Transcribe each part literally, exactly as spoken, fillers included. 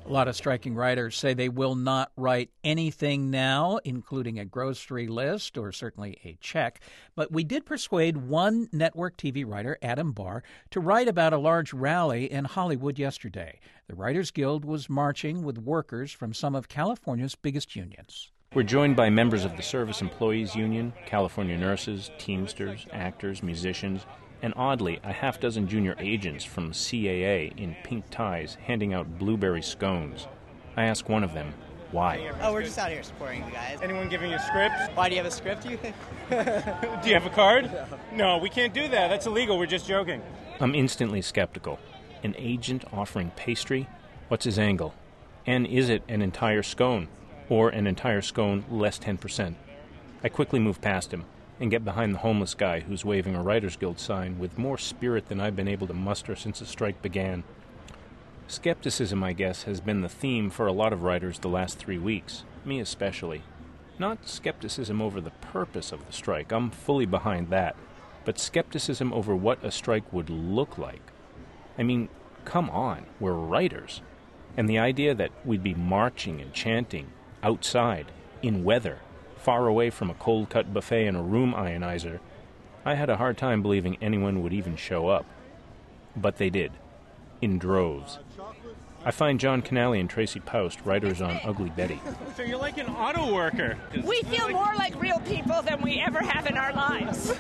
A lot of striking writers say they will not write anything now, including a grocery list or certainly a check. But we did persuade one network T V writer, Adam Barr, to write about a large rally in Hollywood yesterday. The Writers Guild was marching with workers from some of California's biggest unions. We're joined by members of the Service Employees Union, California nurses, Teamsters, actors, musicians, and oddly, a half dozen junior agents from C A A in pink ties handing out blueberry scones. I ask one of them, why? Oh, we're just out here supporting you guys. Anyone giving you a script? Why, do you have a script, you think? Do you have a card? No, we can't do that. That's illegal. We're just joking. I'm instantly skeptical. An agent offering pastry? What's his angle? And is it an entire scone? Or an entire scone less ten percent? I quickly move past him and get behind the homeless guy who's waving a Writers Guild sign with more spirit than I've been able to muster since the strike began. Skepticism, I guess, has been the theme for a lot of writers the last three weeks, me especially. Not skepticism over the purpose of the strike, I'm fully behind that, but skepticism over what a strike would look like. I mean, come on, we're writers. And the idea that we'd be marching and chanting outside, in weather, far away from a cold-cut buffet and a room ionizer, I had a hard time believing anyone would even show up. But they did, in droves. I find John Canale and Tracy Poust, writers on Ugly Betty. So you're like an auto worker. We feel more like real people than we ever have in our lives.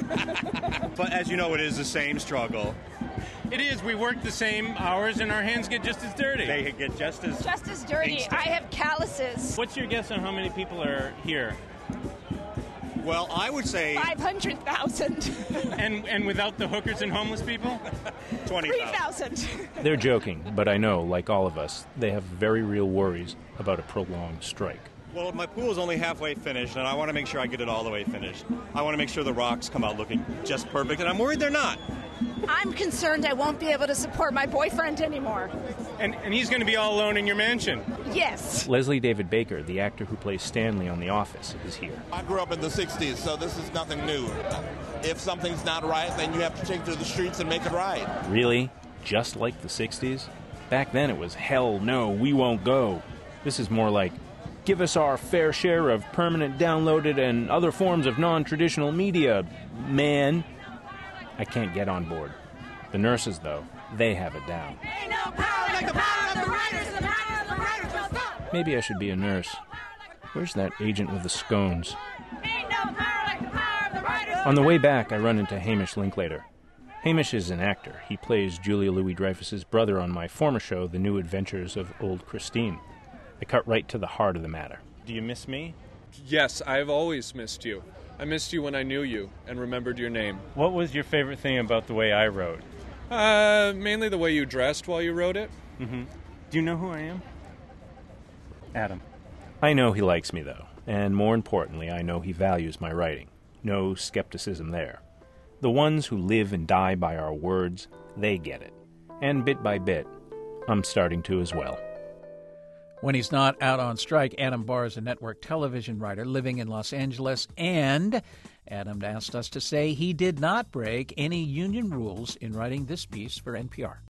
But as you know, it is the same struggle. It is. We work the same hours and our hands get just as dirty. They get just as... Just as dirty. I have calluses. What's your guess on how many people are here? Well, I would say... five hundred thousand. And and without the hookers and homeless people? twenty thousand. three thousand. They're joking, but I know, like all of us, they have very real worries about a prolonged strike. Well, my pool is only halfway finished, and I want to make sure I get it all the way finished. I want to make sure the rocks come out looking just perfect, and I'm worried they're not. I'm concerned I won't be able to support my boyfriend anymore. And and he's going to be all alone in your mansion. Yes. Leslie David Baker, the actor who plays Stanley on The Office, is here. I grew up in the sixties, so this is nothing new. If something's not right, then you have to take to the streets and make it right. Really? Just like the sixties? Back then it was, hell no, we won't go. This is more like, give us our fair share of permanent downloaded and other forms of non-traditional media, man. I can't get on board. The nurses, though, they have it down. Ain't no power like the power of the writers. The power of the writers will stop. Maybe I should be a nurse. Where's that agent with the scones? Ain't no power like the power of the writers. On the way back, I run into Hamish Linklater. Hamish is an actor. He plays Julia Louis-Dreyfus's brother on my former show, The New Adventures of Old Christine. I cut right to the heart of the matter. Do you miss me? Yes, I've always missed you. I missed you when I knew you and remembered your name. What was your favorite thing about the way I wrote? Uh, mainly the way you dressed while you wrote it. Mm-hmm. Do you know who I am? Adam. I know he likes me, though. And more importantly, I know he values my writing. No skepticism there. The ones who live and die by our words, they get it. And bit by bit, I'm starting to as well. When he's not out on strike, Adam Barr is a network television writer living in Los Angeles, and Adam asked us to say he did not break any union rules in writing this piece for N P R.